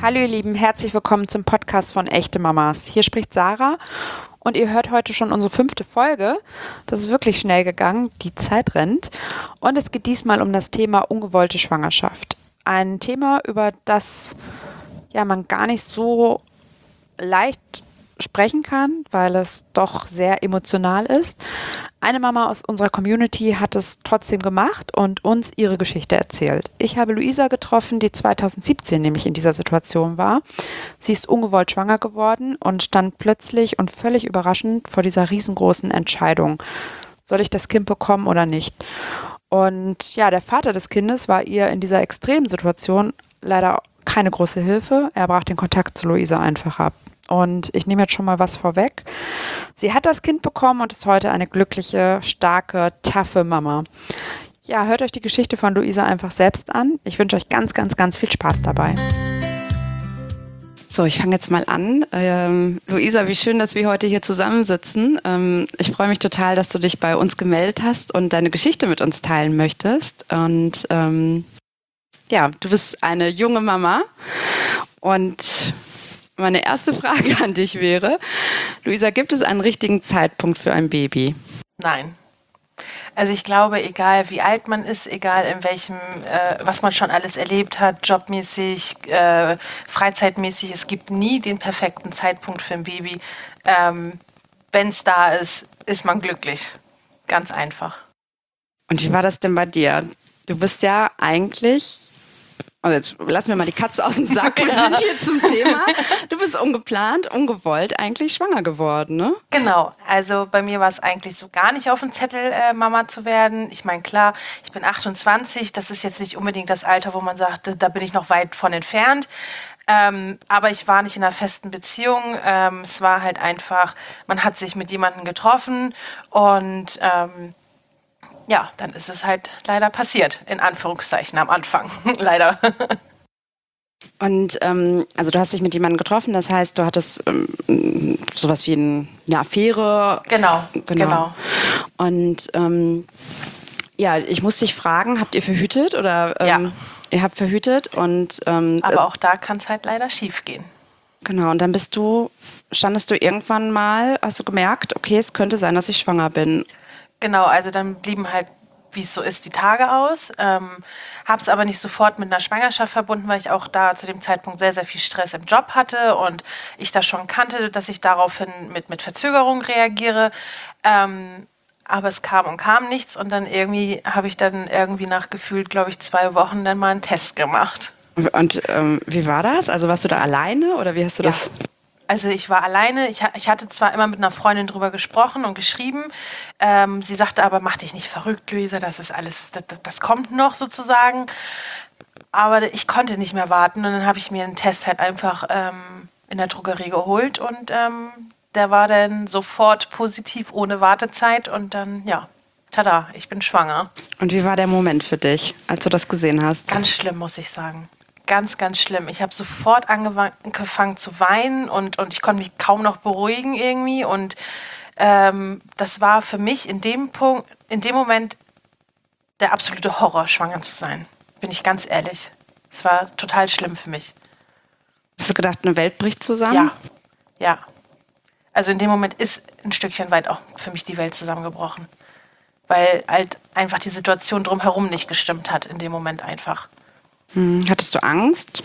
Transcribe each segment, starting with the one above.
Hallo ihr Lieben, herzlich willkommen zum Podcast von Echte Mamas. Hier spricht Sarah und ihr hört heute schon unsere 5. Folge. Das ist wirklich schnell gegangen, die Zeit rennt. Und es geht diesmal um das Thema ungewollte Schwangerschaft. Ein Thema, über das man gar nicht so leicht sprechen kann, weil es doch sehr emotional ist. Eine Mama aus unserer Community hat es trotzdem gemacht und uns ihre Geschichte erzählt. Ich habe Luisa getroffen, die 2017 nämlich in dieser Situation war. Sie ist ungewollt schwanger geworden und stand plötzlich und völlig überraschend vor dieser riesengroßen Entscheidung. Soll ich das Kind bekommen oder nicht? Und der Vater des Kindes war ihr in dieser extremen Situation leider keine große Hilfe. Er brach den Kontakt zu Luisa einfach ab. Und ich nehme jetzt schon mal was vorweg. Sie hat das Kind bekommen und ist heute eine glückliche, starke, taffe Mama. Ja, hört euch die Geschichte von Luisa einfach selbst an. Ich wünsche euch ganz, ganz, ganz viel Spaß dabei. So, ich fange jetzt mal an. Luisa, wie schön, dass wir heute hier zusammensitzen. Ich freue mich total, dass du dich bei uns gemeldet hast und deine Geschichte mit uns teilen möchtest. Und du bist eine junge Mama und meine erste Frage an dich wäre, Luisa, gibt es einen richtigen Zeitpunkt für ein Baby? Nein. Also ich glaube, egal wie alt man ist, egal in welchem, was man schon alles erlebt hat, jobmäßig, freizeitmäßig, es gibt nie den perfekten Zeitpunkt für ein Baby. Wenn es da ist, ist man glücklich. Ganz einfach. Und wie war das denn bei dir? Du bist ja eigentlich... Also jetzt lassen wir mal die Katze aus dem Sack. Wir sind hier zum Thema. Du bist ungeplant, ungewollt eigentlich schwanger geworden, ne? Genau. Also bei mir war es eigentlich so gar nicht auf dem Zettel, Mama zu werden. Ich meine, klar, ich bin 28. Das ist jetzt nicht unbedingt das Alter, wo man sagt, da bin ich noch weit von entfernt. Aber ich war nicht in einer festen Beziehung. Es war halt einfach, man hat sich mit jemandem getroffen und dann ist es halt leider passiert, in Anführungszeichen am Anfang, leider. Und also du hast dich mit jemandem getroffen, das heißt, du hattest sowas wie eine Affäre. Genau. Und ich muss dich fragen, habt ihr verhütet oder Ja. Ihr habt verhütet und aber auch da kann es halt leider schief gehen. Genau, und dann standest du irgendwann mal, hast du gemerkt, okay, es könnte sein, dass ich schwanger bin. Genau, also dann blieben halt, wie es so ist, die Tage aus. Habe es aber nicht sofort mit einer Schwangerschaft verbunden, weil ich auch da zu dem Zeitpunkt sehr, sehr viel Stress im Job hatte und ich das schon kannte, dass ich daraufhin mit Verzögerung reagiere. Aber es kam und kam nichts und dann habe ich dann nach gefühlt, glaube ich, 2 Wochen dann mal einen Test gemacht. Und wie war das? Also warst du da alleine oder wie hast du das... Also ich war alleine. Ich hatte zwar immer mit einer Freundin drüber gesprochen und geschrieben. Sie sagte aber, mach dich nicht verrückt, Luisa, das ist alles, das kommt noch sozusagen. Aber ich konnte nicht mehr warten und dann habe ich mir einen Test halt einfach in der Drogerie geholt und der war dann sofort positiv, ohne Wartezeit und dann, tada, ich bin schwanger. Und wie war der Moment für dich, als du das gesehen hast? Ganz schlimm, muss ich sagen. Ganz, ganz schlimm. Ich habe sofort angefangen zu weinen und ich konnte mich kaum noch beruhigen irgendwie. Und das war für mich in dem Moment der absolute Horror, schwanger zu sein. Bin ich ganz ehrlich. Es war total schlimm für mich. Hast du gedacht, eine Welt bricht zusammen? Ja. Also in dem Moment ist ein Stückchen weit auch für mich die Welt zusammengebrochen. Weil halt einfach die Situation drumherum nicht gestimmt hat in dem Moment einfach. Hattest du Angst?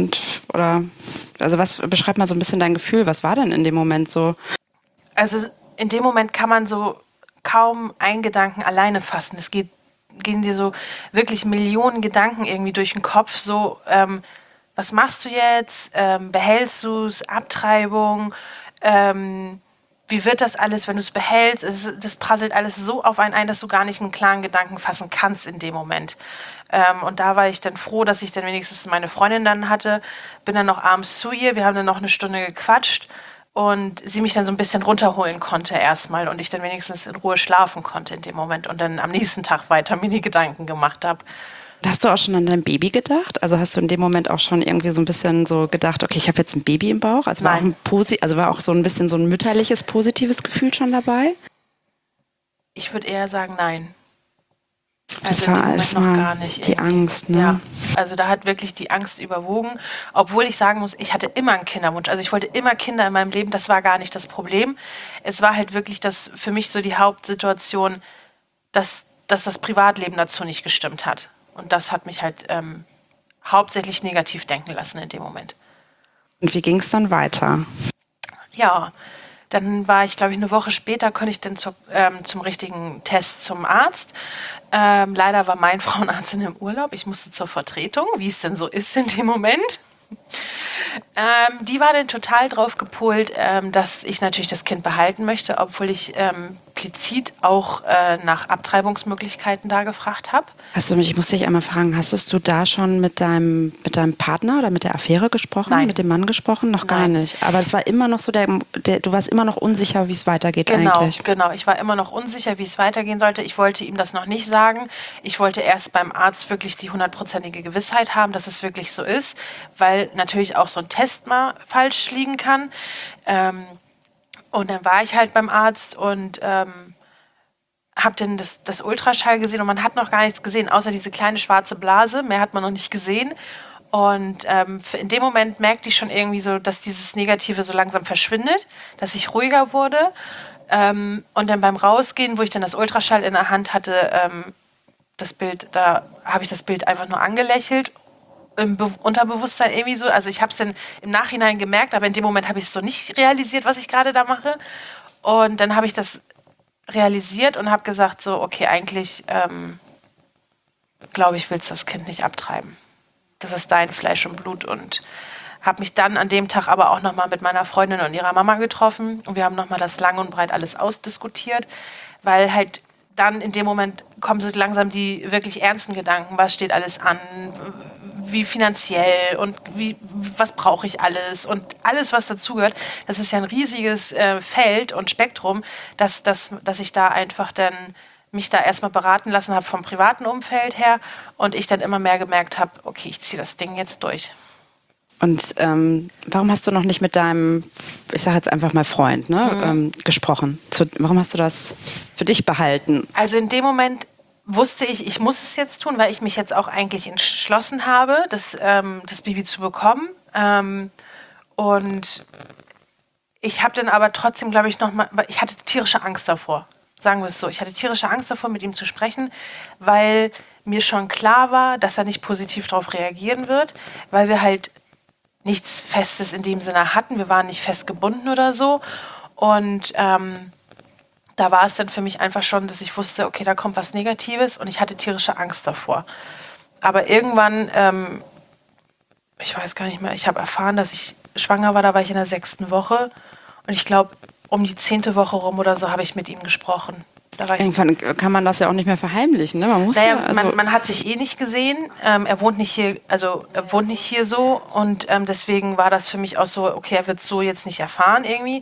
Beschreib mal so ein bisschen dein Gefühl. Was war denn in dem Moment so? Also in dem Moment kann man so kaum einen Gedanken alleine fassen. Es gehen dir so wirklich Millionen Gedanken irgendwie durch den Kopf. So, was machst du jetzt? Behältst du es? Abtreibung? Wie wird das alles, wenn du es behältst? Das prasselt alles so auf einen ein, dass du gar nicht einen klaren Gedanken fassen kannst in dem Moment. Und da war ich dann froh, dass ich dann wenigstens meine Freundin dann hatte. Bin dann noch abends zu ihr, wir haben dann noch eine Stunde gequatscht und sie mich dann so ein bisschen runterholen konnte erstmal und ich dann wenigstens in Ruhe schlafen konnte in dem Moment und dann am nächsten Tag weiter mir die Gedanken gemacht habe. Hast du auch schon an dein Baby gedacht? Also hast du in dem Moment auch schon irgendwie so ein bisschen so gedacht, okay, ich habe jetzt ein Baby im Bauch? Also Nein. War auch so ein bisschen so ein mütterliches, positives Gefühl schon dabei? Ich würde eher sagen, nein. Das Also in war dem Moment alles noch mal gar nicht. die irgendwie. Angst, ne? Ja, also da hat wirklich die Angst überwogen. Obwohl ich sagen muss, ich hatte immer einen Kinderwunsch. Also ich wollte immer Kinder in meinem Leben. Das war gar nicht das Problem. Es war halt wirklich das für mich so die Hauptsituation, dass das Privatleben dazu nicht gestimmt hat. Und das hat mich halt hauptsächlich negativ denken lassen in dem Moment. Und wie ging es dann weiter? Ja, dann war ich, glaube ich, eine Woche später, konnte ich dann zum richtigen Test zum Arzt. Leider war mein Frauenarzt in dem Urlaub. Ich musste zur Vertretung, wie es denn so ist in dem Moment. Die war dann total drauf gepolt, dass ich natürlich das Kind behalten möchte, obwohl ich implizit auch nach Abtreibungsmöglichkeiten da gefragt habe. Ich muss dich einmal fragen, hast du da schon mit deinem Partner oder mit der Affäre gesprochen, Nein. mit dem Mann gesprochen? Noch gar Nein. nicht. Aber es war immer noch so, du warst immer noch unsicher, wie es weitergeht Genau, eigentlich. genau. Ich war immer noch unsicher, wie es weitergehen sollte. Ich wollte ihm das noch nicht sagen. Ich wollte erst beim Arzt wirklich die 100%ige Gewissheit haben, dass es wirklich so ist, weil natürlich auch so ein Test mal falsch liegen kann. Und dann war ich halt beim Arzt und habe dann das Ultraschall gesehen und man hat noch gar nichts gesehen, außer diese kleine schwarze Blase. Mehr hat man noch nicht gesehen. Und in dem Moment merkte ich schon irgendwie so, dass dieses Negative so langsam verschwindet, dass ich ruhiger wurde. Und dann beim Rausgehen, wo ich dann das Ultraschall in der Hand hatte, das Bild, da habe ich das Bild einfach nur angelächelt. Im Unterbewusstsein irgendwie so. Also ich habe es dann im Nachhinein gemerkt, aber in dem Moment habe ich es so nicht realisiert, was ich gerade da mache. Und dann habe ich das realisiert und habe gesagt so, okay, eigentlich glaube ich, willst du das Kind nicht abtreiben. Das ist dein Fleisch und Blut und habe mich dann an dem Tag aber auch nochmal mit meiner Freundin und ihrer Mama getroffen und wir haben nochmal das lang und breit alles ausdiskutiert, weil halt dann in dem Moment kommen so langsam die wirklich ernsten Gedanken, was steht alles an, wie finanziell und was brauche ich alles und alles, was dazugehört. Das ist ja ein riesiges Feld und Spektrum, dass ich da einfach dann mich da erstmal beraten lassen habe vom privaten Umfeld her und ich dann immer mehr gemerkt habe, okay, ich ziehe das Ding jetzt durch. Und warum hast du noch nicht mit deinem, ich sage jetzt einfach mal Freund, ne, gesprochen? Warum hast du das für dich behalten? Also in dem Moment wusste ich muss es jetzt tun, weil ich mich jetzt auch eigentlich entschlossen habe, das Baby zu bekommen. Und ich habe dann aber trotzdem, glaube ich, ich hatte tierische Angst davor. Sagen wir es so. Ich hatte tierische Angst davor, mit ihm zu sprechen, weil mir schon klar war, dass er nicht positiv darauf reagieren wird, weil wir halt nichts Festes in dem Sinne hatten. Wir waren nicht festgebunden oder so. Und da war es dann für mich einfach schon, dass ich wusste, okay, da kommt was Negatives und ich hatte tierische Angst davor. Aber irgendwann, ich weiß gar nicht mehr, ich habe erfahren, dass ich schwanger war, da war ich in der 6. Woche und ich glaube, um die 10. Woche rum oder so habe ich mit ihm gesprochen. Irgendwann kann man das ja auch nicht mehr verheimlichen, ne? Man muss man hat sich eh nicht gesehen. Er wohnt nicht hier so und deswegen war das für mich auch so, okay, er wird so jetzt nicht erfahren irgendwie.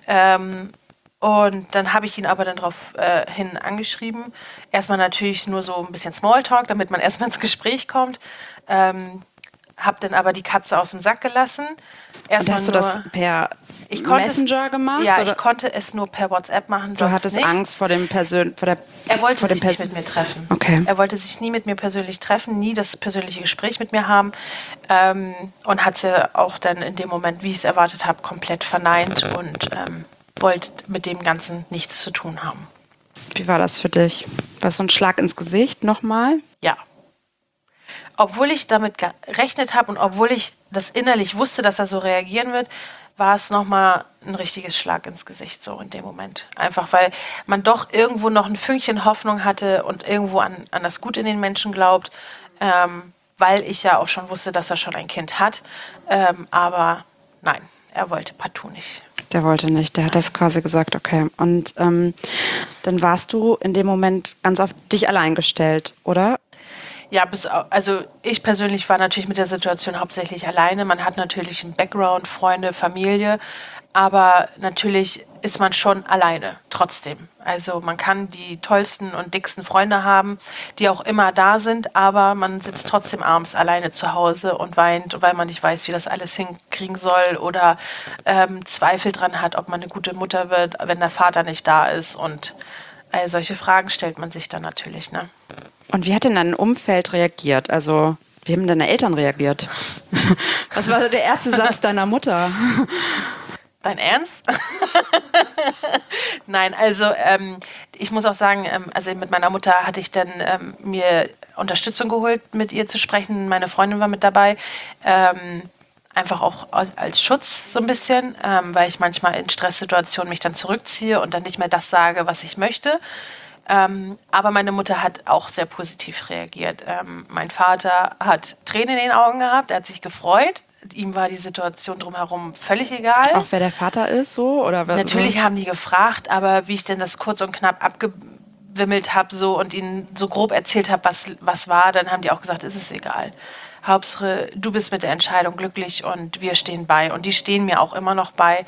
Und dann habe ich ihn aber dann darauf hin angeschrieben. Erstmal natürlich nur so ein bisschen Smalltalk, damit man erstmal ins Gespräch kommt. Habe dann aber die Katze aus dem Sack gelassen. Und hast du das per Messenger gemacht? Ja, oder? ich konnte es nur per WhatsApp machen. Du hattest nicht. Angst vor dem Er wollte sich nicht mit mir treffen. Okay. Er wollte sich nie mit mir persönlich treffen, nie das persönliche Gespräch mit mir haben und hat sie auch dann in dem Moment, wie ich es erwartet habe, komplett verneint und wollte mit dem Ganzen nichts zu tun haben. Wie war das für dich? War es so ein Schlag ins Gesicht nochmal? Ja. Obwohl ich damit gerechnet habe und obwohl ich das innerlich wusste, dass er so reagieren wird, war es nochmal ein richtiges Schlag ins Gesicht so in dem Moment. Einfach weil man doch irgendwo noch ein Fünkchen Hoffnung hatte und irgendwo an das Gut in den Menschen glaubt, weil ich ja auch schon wusste, dass er schon ein Kind hat. Aber nein, er wollte partout nicht. Der wollte nicht, der hat das quasi gesagt, okay. Und dann warst du in dem Moment ganz auf dich allein gestellt, oder? Ja, also ich persönlich war natürlich mit der Situation hauptsächlich alleine. Man hat natürlich einen Background, Freunde, Familie, aber natürlich ist man schon alleine, trotzdem. Also man kann die tollsten und dicksten Freunde haben, die auch immer da sind, aber man sitzt trotzdem abends alleine zu Hause und weint, weil man nicht weiß, wie das alles hinkriegen soll oder Zweifel dran hat, ob man eine gute Mutter wird, wenn der Vater nicht da ist. Und all solche Fragen stellt man sich dann natürlich, ne? Und wie hat denn dein Umfeld reagiert? Also, wie haben deine Eltern reagiert? Was war der erste Satz deiner Mutter? Dein Ernst? Nein, also ich muss auch sagen, also mit meiner Mutter hatte ich dann mir Unterstützung geholt, mit ihr zu sprechen. Meine Freundin war mit dabei. Einfach auch als Schutz so ein bisschen, weil ich manchmal in Stresssituationen mich dann zurückziehe und dann nicht mehr das sage, was ich möchte. Aber meine Mutter hat auch sehr positiv reagiert. Mein Vater hat Tränen in den Augen gehabt, er hat sich gefreut. Ihm war die Situation drumherum völlig egal. Auch wer der Vater ist, so? Oder Natürlich haben die gefragt, aber wie ich denn das kurz und knapp abgewimmelt habe so, und ihnen so grob erzählt habe, was war, dann haben die auch gesagt, es ist egal. Hauptsache, du bist mit der Entscheidung glücklich und wir stehen bei. Und die stehen mir auch immer noch bei.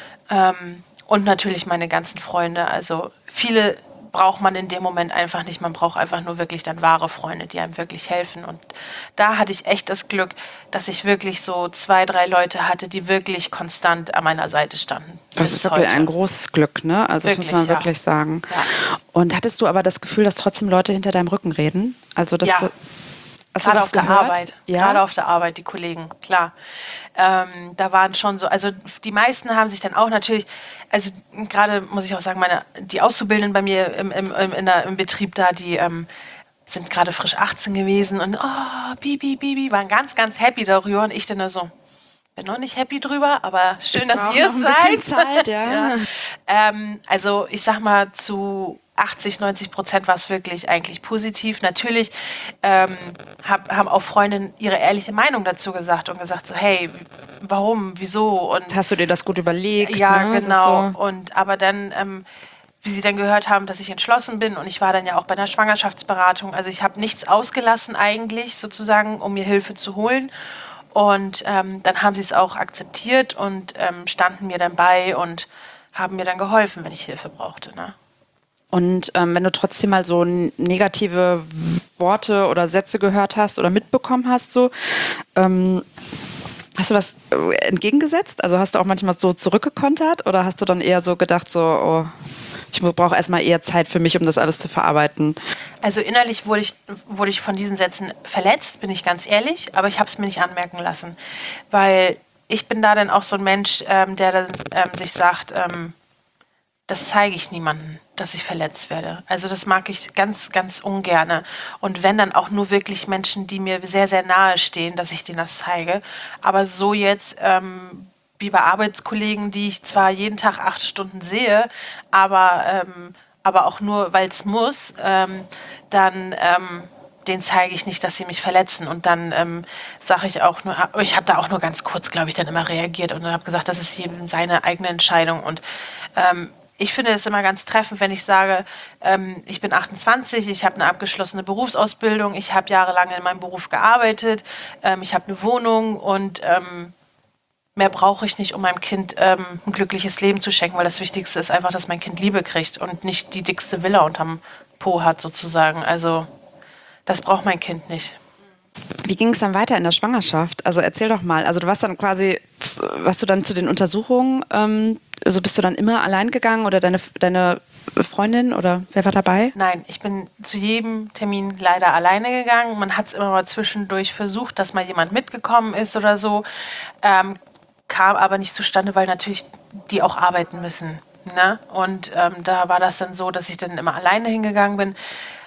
Und natürlich meine ganzen Freunde. Also viele braucht man in dem Moment einfach nicht. Man braucht einfach nur wirklich dann wahre Freunde, die einem wirklich helfen. Und da hatte ich echt das Glück, dass ich wirklich so 2, 3 Leute hatte, die wirklich konstant an meiner Seite standen. Das ist wirklich ein großes Glück, ne? Also wirklich, das muss man wirklich sagen. Ja. Und hattest du aber das Gefühl, dass trotzdem Leute hinter deinem Rücken reden? Also dass du gerade auf der Arbeit. Ja? Gerade auf der Arbeit, die Kollegen, klar. Da waren schon so, also die meisten haben sich dann auch natürlich, also gerade muss ich auch sagen, die Auszubildenden bei mir im Betrieb da, die sind gerade frisch 18 gewesen und Bibi, waren ganz, ganz happy darüber und ich dann da so, bin noch nicht happy drüber, aber schön, dass ihr es seid. Zeit, ja. Also ich sag mal, zu 80-90% war es wirklich eigentlich positiv. Natürlich haben auch Freundinnen ihre ehrliche Meinung dazu gesagt und gesagt so, hey, warum, wieso? Und hast du dir das gut überlegt? Ja, ne? genau. So. Und aber dann, wie sie dann gehört haben, dass ich entschlossen bin, und ich war dann ja auch bei einer Schwangerschaftsberatung. Also ich habe nichts ausgelassen eigentlich sozusagen, um mir Hilfe zu holen. Und dann haben sie es auch akzeptiert und standen mir dann bei und haben mir dann geholfen, wenn ich Hilfe brauchte. Ne? Und wenn du trotzdem mal so negative Worte oder Sätze gehört hast oder mitbekommen hast, so, hast du was entgegengesetzt? Also hast du auch manchmal so zurückgekontert oder hast du dann eher so gedacht, so, oh, ich brauche erstmal eher Zeit für mich, um das alles zu verarbeiten? Also innerlich wurde ich von diesen Sätzen verletzt, bin ich ganz ehrlich, aber ich habe es mir nicht anmerken lassen, weil ich bin da dann auch so ein Mensch, der dann sich sagt, das zeige ich niemandem, dass ich verletzt werde. Also das mag ich ganz, ganz ungerne. Und wenn, dann auch nur wirklich Menschen, die mir sehr, sehr nahe stehen, dass ich denen das zeige. Aber so jetzt, wie bei Arbeitskollegen, die ich zwar jeden Tag 8 Stunden sehe, aber auch nur, weil es muss, dann denen zeige ich nicht, dass sie mich verletzen. Und dann sage ich auch nur, ich habe da auch nur ganz kurz, glaube ich, dann immer reagiert und habe gesagt, das ist jedem seine eigene Entscheidung. Und ich finde es immer ganz treffend, wenn ich sage, ich bin 28, ich habe eine abgeschlossene Berufsausbildung, ich habe jahrelang in meinem Beruf gearbeitet, ich habe eine Wohnung und mehr brauche ich nicht, um meinem Kind ein glückliches Leben zu schenken, weil das Wichtigste ist einfach, dass mein Kind Liebe kriegt und nicht die dickste Villa unterm Po hat sozusagen. Also das braucht mein Kind nicht. Wie ging es dann weiter in der Schwangerschaft? Also erzähl doch mal. Also du warst dann quasi, warst du dann zu den Untersuchungen, also bist du dann immer allein gegangen oder deine Freundin oder wer war dabei? Nein, ich bin zu jedem Termin leider alleine gegangen. Man hat es immer mal zwischendurch versucht, dass mal jemand mitgekommen ist oder so. Kam aber nicht zustande, weil natürlich die auch arbeiten müssen. Ne? Und da war das dann so, dass ich dann immer alleine hingegangen bin.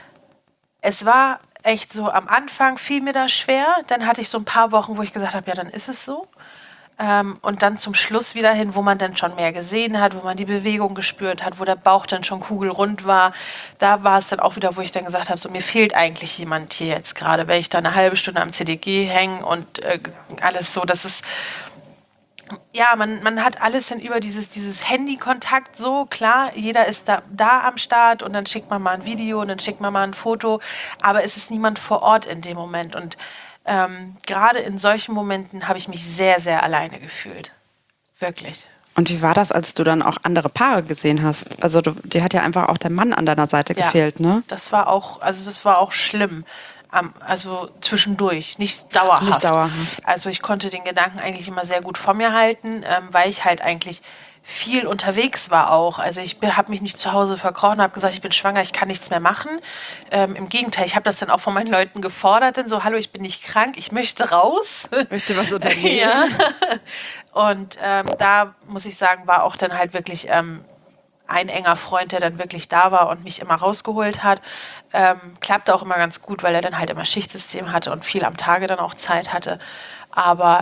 Es war echt so, am Anfang fiel mir das schwer. Dann hatte ich so ein paar Wochen, wo ich gesagt habe, ja, dann ist es so. Und dann zum Schluss wieder hin, wo man dann schon mehr gesehen hat, wo man die Bewegung gespürt hat, wo der Bauch dann schon kugelrund war. Da war es dann auch wieder, wo ich dann gesagt habe, so mir fehlt eigentlich jemand hier jetzt gerade, weil ich da eine halbe Stunde am CDG hänge und alles so, das ist... Ja, man hat alles dann über dieses Handykontakt so, klar, jeder ist da am Start und dann schickt man mal ein Video und dann schickt man mal ein Foto, aber es ist niemand vor Ort in dem Moment und gerade in solchen Momenten habe ich mich sehr, sehr alleine gefühlt. Wirklich. Und wie war das, als du dann auch andere Paare gesehen hast? Also dir hat ja einfach auch der Mann an deiner Seite gefehlt, ne? Das war auch schlimm. Also zwischendurch, nicht dauerhaft. Nicht dauerhaft. Also ich konnte den Gedanken eigentlich immer sehr gut vor mir halten, weil ich halt eigentlich viel unterwegs war auch. Also ich habe mich nicht zu Hause verkrochen, habe gesagt, ich bin schwanger, ich kann nichts mehr machen. Im Gegenteil, ich habe das dann auch von meinen Leuten gefordert, denn so, hallo, ich bin nicht krank, ich möchte raus. Möchte was unternehmen. Ja. Und da muss ich sagen, war auch dann halt wirklich ein enger Freund, der dann wirklich da war und mich immer rausgeholt hat. Klappte auch immer ganz gut, weil er dann halt immer Schichtsystem hatte und viel am Tage dann auch Zeit hatte. Aber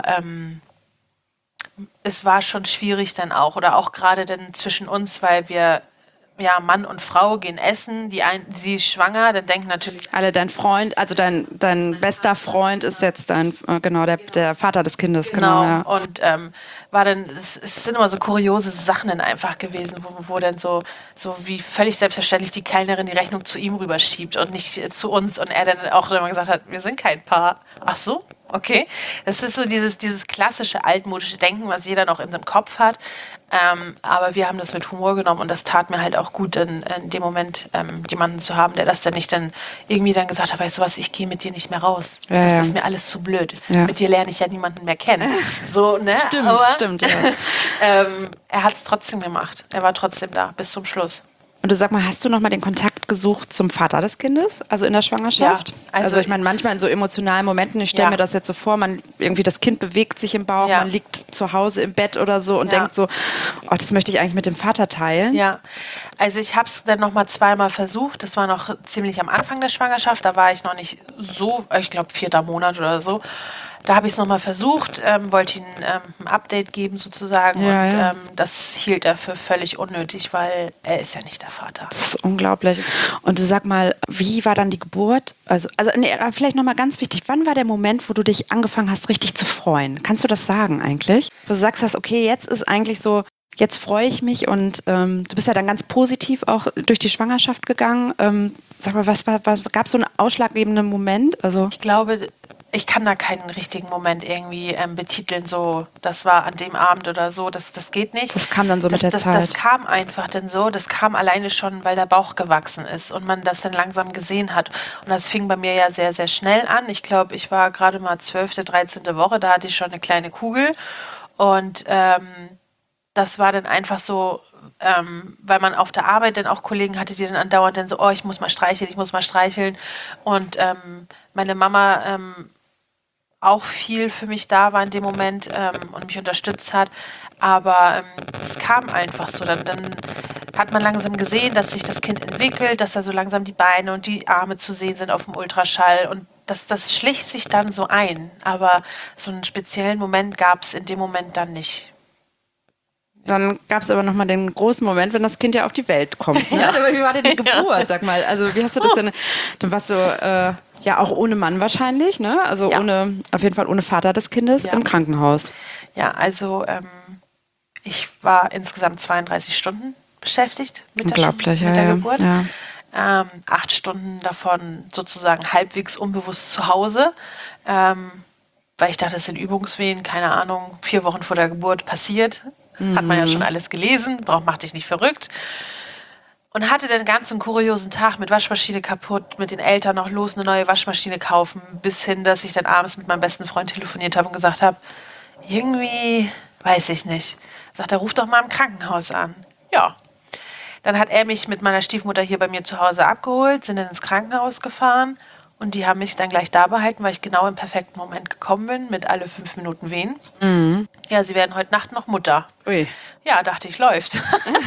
es war schon schwierig dann auch. Oder auch gerade dann zwischen uns, weil wir, ja, Mann und Frau gehen essen. Sie ist schwanger, dann denken natürlich Alle dein Freund, also dein bester Freund ist jetzt genau, der Vater des Kindes, genau. Ja. Und war dann, es sind immer so kuriose Sachen dann einfach gewesen, wo dann so wie völlig selbstverständlich die Kellnerin die Rechnung zu ihm rüberschiebt und nicht zu uns. Und er dann auch immer gesagt hat, wir sind kein Paar. Ach so? Okay. Das ist so dieses klassische altmodische Denken, was jeder noch in seinem Kopf hat. Aber wir haben das mit Humor genommen und das tat mir halt auch gut, in dem Moment jemanden zu haben, der das dann nicht dann irgendwie dann gesagt hat, weißt du was, ich gehe mit dir nicht mehr raus. Ja, das ja. ist mir alles zu blöd. Ja. Mit dir lerne ich ja niemanden mehr kennen. So, ne? Stimmt, ja. Er hat es trotzdem gemacht. Er war trotzdem da bis zum Schluss. Und du sag mal, hast du noch mal den Kontakt gesucht zum Vater des Kindes, also in der Schwangerschaft? Ja, also ich meine, manchmal in so emotionalen Momenten, ich stelle Ja. mir das jetzt so vor, irgendwie das Kind bewegt sich im Bauch, Ja. man liegt zu Hause im Bett oder so und Ja. denkt so, oh, das möchte ich eigentlich mit dem Vater teilen. Ja, also ich habe es dann noch mal zweimal versucht. Das war noch ziemlich am Anfang der Schwangerschaft. Da war ich noch nicht so, ich glaube 4. Monat oder so. Da habe ich es noch mal versucht, wollte ihm ein Update geben sozusagen. Ja, und ja. das hielt er für völlig unnötig, weil er ist ja nicht der Vater. Das ist unglaublich. Und du sag mal, wie war dann die Geburt? Also nee, vielleicht noch mal ganz wichtig, wann war der Moment, wo du dich angefangen hast, richtig zu freuen? Kannst du das sagen eigentlich? Wo du sagst, okay, jetzt ist eigentlich so, jetzt freue ich mich und du bist ja dann ganz positiv auch durch die Schwangerschaft gegangen. Sag mal, was gab es so einen ausschlaggebenden Moment? Also Ich glaube, ich kann da keinen richtigen Moment irgendwie betiteln, so, das war an dem Abend oder so, das geht nicht. das kam dann so mit der Das Zeit. kam einfach dann so, das kam alleine schon, weil der Bauch gewachsen ist und man das dann langsam gesehen hat. Und das fing bei mir ja sehr, sehr schnell an. Ich glaube, ich war gerade mal 12., 13. Woche, da hatte ich schon eine kleine Kugel. Und das war dann einfach so, weil man auf der Arbeit dann auch Kollegen hatte, die dann andauernd dann so, oh, ich muss mal streicheln. Und meine Mama auch viel für mich da war in dem Moment und mich unterstützt hat. Aber es kam einfach so. Dann hat man langsam gesehen, dass sich das Kind entwickelt, dass da so langsam die Beine und die Arme zu sehen sind auf dem Ultraschall. Und das schlich sich dann so ein. Aber so einen speziellen Moment gab es in dem Moment dann nicht. Dann gab es aber nochmal den großen Moment, wenn das Kind ja auf die Welt kommt. Ne? Aber wie war denn die Geburt, sag mal? Also wie hast du das denn, dann warst du ja auch ohne Mann wahrscheinlich, ne? Also Ja. auf jeden Fall ohne Vater des Kindes Ja. im Krankenhaus. Ja, also ich war insgesamt 32 Stunden beschäftigt mit Unglaublich, mit der ja. Geburt. Ja. 8 Stunden davon sozusagen halbwegs unbewusst zu Hause, weil ich dachte, es sind Übungswehen, keine Ahnung, 4 Wochen vor der Geburt passiert. Hat man ja schon alles gelesen, macht dich nicht verrückt. Und hatte dann ganz einen kuriosen Tag mit Waschmaschine kaputt, mit den Eltern noch los, eine neue Waschmaschine kaufen, bis hin, dass ich dann abends mit meinem besten Freund telefoniert habe und gesagt habe, irgendwie weiß ich nicht. Sagt er, ruf doch mal im Krankenhaus an. Ja. Dann hat er mich mit meiner Stiefmutter hier bei mir zu Hause abgeholt, sind dann ins Krankenhaus gefahren und die haben mich dann gleich da behalten, weil ich genau im perfekten Moment gekommen bin, mit alle 5 Minuten Wehen. Ja, sie werden heute Nacht noch Mutter. Ui. Ja, dachte ich, läuft.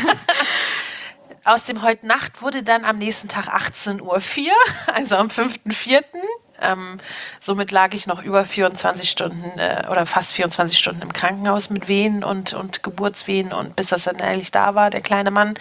Aus dem heute Nacht wurde dann am nächsten Tag 18:04 Uhr, also am 5.4. Somit lag ich noch über 24 Stunden oder fast 24 Stunden im Krankenhaus mit Wehen und Geburtswehen und bis das dann ehrlich da war, der kleine Mann.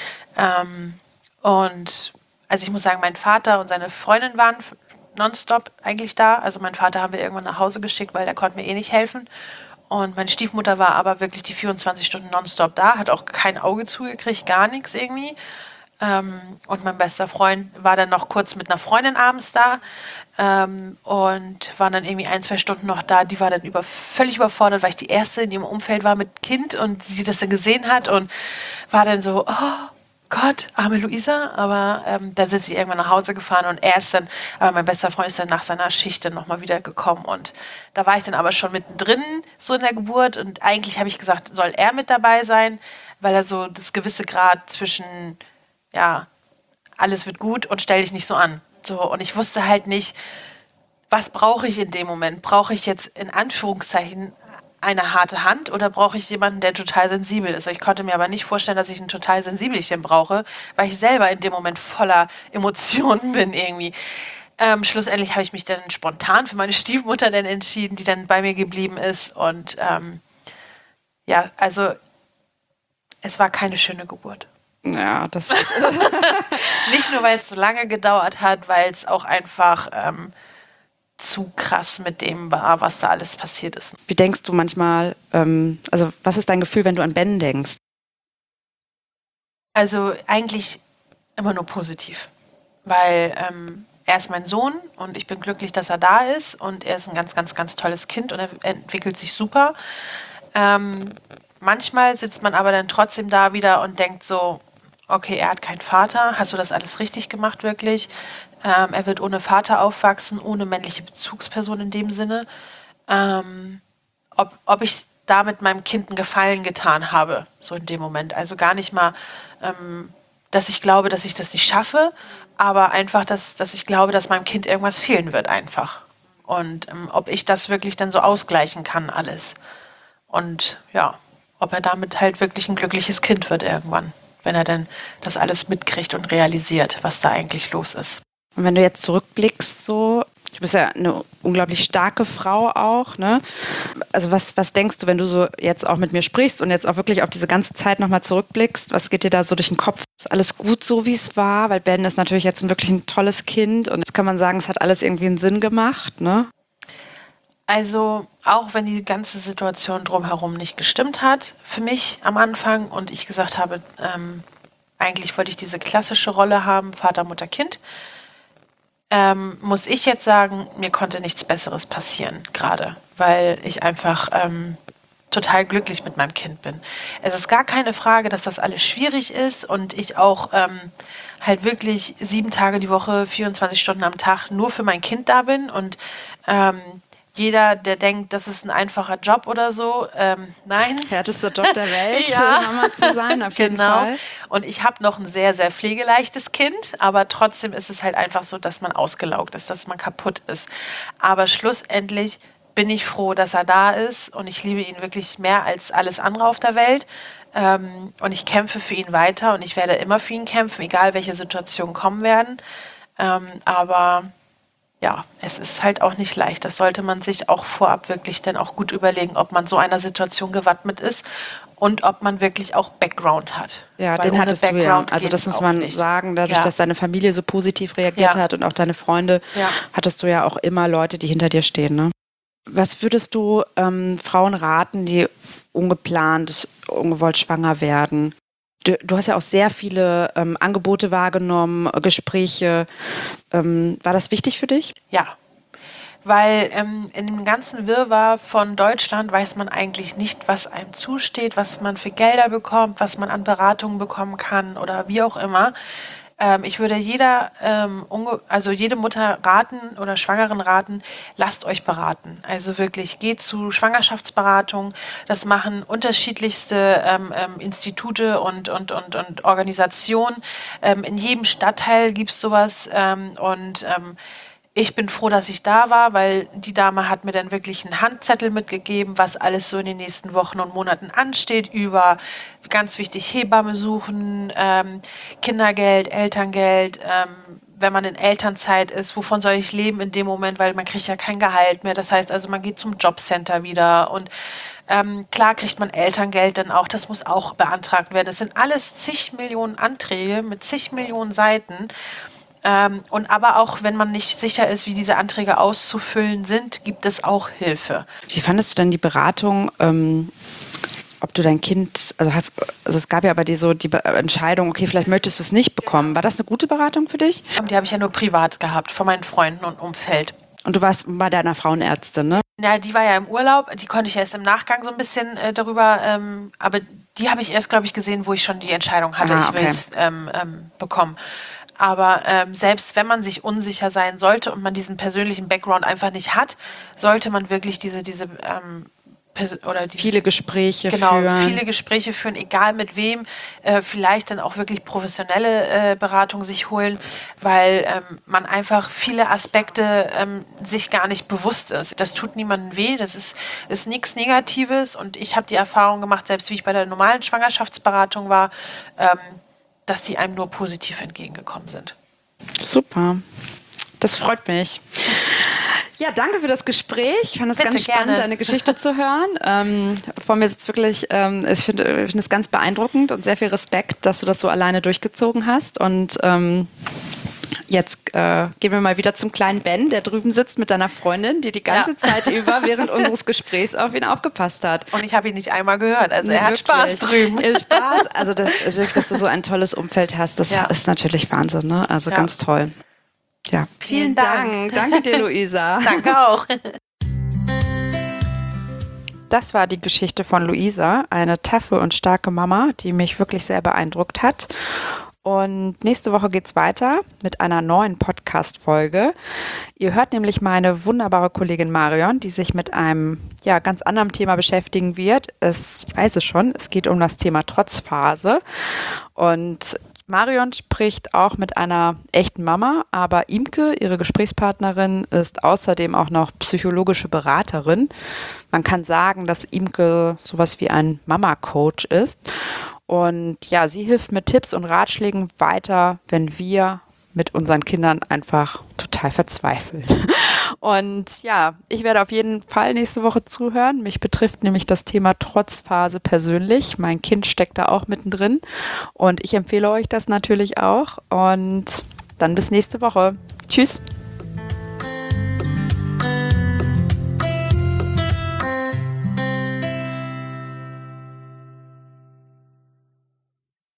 Und also ich muss sagen, mein Vater und seine Freundin waren nonstop eigentlich da. Also meinen Vater haben wir irgendwann nach Hause geschickt, weil der konnte mir eh nicht helfen. Und meine Stiefmutter war aber wirklich die 24 Stunden nonstop da, hat auch kein Auge zugekriegt, gar nichts irgendwie. Und mein bester Freund war dann noch kurz mit einer Freundin abends da und war dann irgendwie 1, 2 Stunden noch da. Die war dann völlig überfordert, weil ich die Erste in ihrem Umfeld war mit Kind und sie das dann gesehen hat und war dann so, oh, Gott, arme Luisa, aber dann sind sie irgendwann nach Hause gefahren und er ist dann, aber mein bester Freund ist dann nach seiner Schicht dann nochmal wieder gekommen und da war ich dann aber schon mittendrin so in der Geburt und eigentlich habe ich gesagt, soll er mit dabei sein, weil er so das gewisse Grad zwischen, ja, alles wird gut und stell dich nicht so an. So, und ich wusste halt nicht, was brauche ich in dem Moment? Brauche ich jetzt in Anführungszeichen eine harte Hand oder brauche ich jemanden, der total sensibel ist? Ich konnte mir aber nicht vorstellen, dass ich ein total Sensibelchen brauche, weil ich selber in dem Moment voller Emotionen bin irgendwie. Schlussendlich habe ich mich dann spontan für meine Stiefmutter dann entschieden, die dann bei mir geblieben ist. Und ja, also es war keine schöne Geburt. Ja, das. Nicht nur, weil es so lange gedauert hat, weil es auch einfach zu krass mit dem war, was da alles passiert ist. Wie denkst du manchmal, also was ist dein Gefühl, wenn du an Ben denkst? Also eigentlich immer nur positiv, weil er ist mein Sohn und ich bin glücklich, dass er da ist und er ist ein ganz, ganz, ganz tolles Kind und er entwickelt sich super. Manchmal sitzt man aber dann trotzdem da wieder und denkt so, okay, er hat keinen Vater, hast du das alles richtig gemacht wirklich? Er wird ohne Vater aufwachsen, ohne männliche Bezugsperson in dem Sinne. Ob ich damit meinem Kind einen Gefallen getan habe, so in dem Moment. Also gar nicht mal, dass ich glaube, dass ich das nicht schaffe, aber einfach, dass ich glaube, dass meinem Kind irgendwas fehlen wird einfach. Und ob ich das wirklich dann so ausgleichen kann, alles. Und ja, ob er damit halt wirklich ein glückliches Kind wird irgendwann, wenn er dann das alles mitkriegt und realisiert, was da eigentlich los ist. Und wenn du jetzt zurückblickst, so, du bist ja eine unglaublich starke Frau auch, ne? Also was denkst du, wenn du so jetzt auch mit mir sprichst und jetzt auch wirklich auf diese ganze Zeit nochmal zurückblickst, was geht dir da so durch den Kopf? Ist alles gut so, wie es war? Weil Ben ist natürlich jetzt wirklich ein tolles Kind und jetzt kann man sagen, es hat alles irgendwie einen Sinn gemacht, ne? Also auch wenn die ganze Situation drumherum nicht gestimmt hat, für mich am Anfang und ich gesagt habe, eigentlich wollte ich diese klassische Rolle haben, Vater, Mutter, Kind, muss ich jetzt sagen, mir konnte nichts Besseres passieren gerade, weil ich einfach total glücklich mit meinem Kind bin. Es ist gar keine Frage, dass das alles schwierig ist und ich auch halt wirklich 7 Tage die Woche, 24 Stunden am Tag nur für mein Kind da bin und jeder, der denkt, das ist ein einfacher Job oder so, nein. Härtester Job der Welt, Ja. Mama zu sein, auf jeden Fall. Und ich habe noch ein sehr, sehr pflegeleichtes Kind, aber trotzdem ist es halt einfach so, dass man ausgelaugt ist, dass man kaputt ist. Aber schlussendlich bin ich froh, dass er da ist und ich liebe ihn wirklich mehr als alles andere auf der Welt. Und ich kämpfe für ihn weiter und ich werde immer für ihn kämpfen, egal welche Situationen kommen werden. Aber ja, es ist halt auch nicht leicht. Das sollte man sich auch vorab wirklich dann auch gut überlegen, ob man so einer Situation gewappnet ist und ob man wirklich auch Background hat. Ja, Weil den ohne hattest du ja. Background Also das geht's muss auch man nicht. sagen, dadurch, Ja. dass deine Familie so positiv reagiert Ja. hat und auch deine Freunde, Ja. hattest du ja auch immer Leute, die hinter dir stehen, ne? Was würdest du Frauen raten, die ungeplant, ungewollt schwanger werden? Du hast ja auch sehr viele Angebote wahrgenommen, Gespräche. War das wichtig für dich? Ja, weil in dem ganzen Wirrwarr von Deutschland weiß man eigentlich nicht, was einem zusteht, was man für Gelder bekommt, was man an Beratungen bekommen kann oder wie auch immer. Ich würde jede Mutter raten oder Schwangeren raten, lasst euch beraten. Also wirklich, geht zu Schwangerschaftsberatung. Das machen unterschiedlichste Institute und Organisationen. In jedem Stadtteil gibt es sowas ich bin froh, dass ich da war, weil die Dame hat mir dann wirklich einen Handzettel mitgegeben, was alles so in den nächsten Wochen und Monaten ansteht, über ganz wichtig Hebamme suchen, Kindergeld, Elterngeld, wenn man in Elternzeit ist, wovon soll ich leben in dem Moment, weil man kriegt ja kein Gehalt mehr. Das heißt also, man geht zum Jobcenter wieder und klar kriegt man Elterngeld dann auch, das muss auch beantragt werden. Das sind alles zig Millionen Anträge mit zig Millionen Seiten. Und aber auch, wenn man nicht sicher ist, wie diese Anträge auszufüllen sind, gibt es auch Hilfe. Wie fandest du denn die Beratung, ob du dein Kind, also es gab ja bei dir so die Entscheidung, okay, vielleicht möchtest du es nicht bekommen. War das eine gute Beratung für dich? Die habe ich ja nur privat gehabt, von meinen Freunden und Umfeld. Und du warst bei deiner Frauenärztin, ne? Ja, die war ja im Urlaub, die konnte ich erst im Nachgang so ein bisschen darüber, aber die habe ich erst, glaube ich, gesehen, wo ich schon die Entscheidung hatte, ich will es bekommen. Aber selbst wenn man sich unsicher sein sollte und man diesen persönlichen Background einfach nicht hat, sollte man wirklich viele Gespräche führen. Genau, viele Gespräche führen, egal mit wem, vielleicht dann auch wirklich professionelle Beratung sich holen, weil man einfach viele Aspekte sich gar nicht bewusst ist. Das tut niemandem weh, das ist nichts Negatives und ich habe die Erfahrung gemacht, selbst wie ich bei der normalen Schwangerschaftsberatung war, dass die einem nur positiv entgegengekommen sind. Super, das freut mich. Ja, danke für das Gespräch. Ich fand es ganz spannend, deine Geschichte zu hören. Vor mir sitzt wirklich, ich finde es ganz beeindruckend und sehr viel Respekt, dass du das so alleine durchgezogen hast. Und jetzt gehen wir mal wieder zum kleinen Ben, der drüben sitzt mit deiner Freundin, die ganze Zeit über während unseres Gesprächs auf ihn aufgepasst hat. Und ich habe ihn nicht einmal gehört. Also er hat Spaß drüben. Spaß. Also wirklich, dass du so ein tolles Umfeld hast, das ist natürlich Wahnsinn. Ne? Also ganz toll. Ja, vielen Dank. Danke dir, Luisa. Danke auch. Das war die Geschichte von Luisa, eine taffe und starke Mama, die mich wirklich sehr beeindruckt hat. Und nächste Woche geht's weiter mit einer neuen Podcast-Folge. Ihr hört nämlich meine wunderbare Kollegin Marion, die sich mit einem ganz anderen Thema beschäftigen wird. Ich weiß es schon, es geht um das Thema Trotzphase. Und Marion spricht auch mit einer echten Mama, aber Imke, ihre Gesprächspartnerin, ist außerdem auch noch psychologische Beraterin. Man kann sagen, dass Imke sowas wie ein Mama-Coach ist. Und ja, sie hilft mit Tipps und Ratschlägen weiter, wenn wir mit unseren Kindern einfach total verzweifeln. Und ja, ich werde auf jeden Fall nächste Woche zuhören. Mich betrifft nämlich das Thema Trotzphase persönlich. Mein Kind steckt da auch mittendrin und ich empfehle euch das natürlich auch. Und dann bis nächste Woche. Tschüss.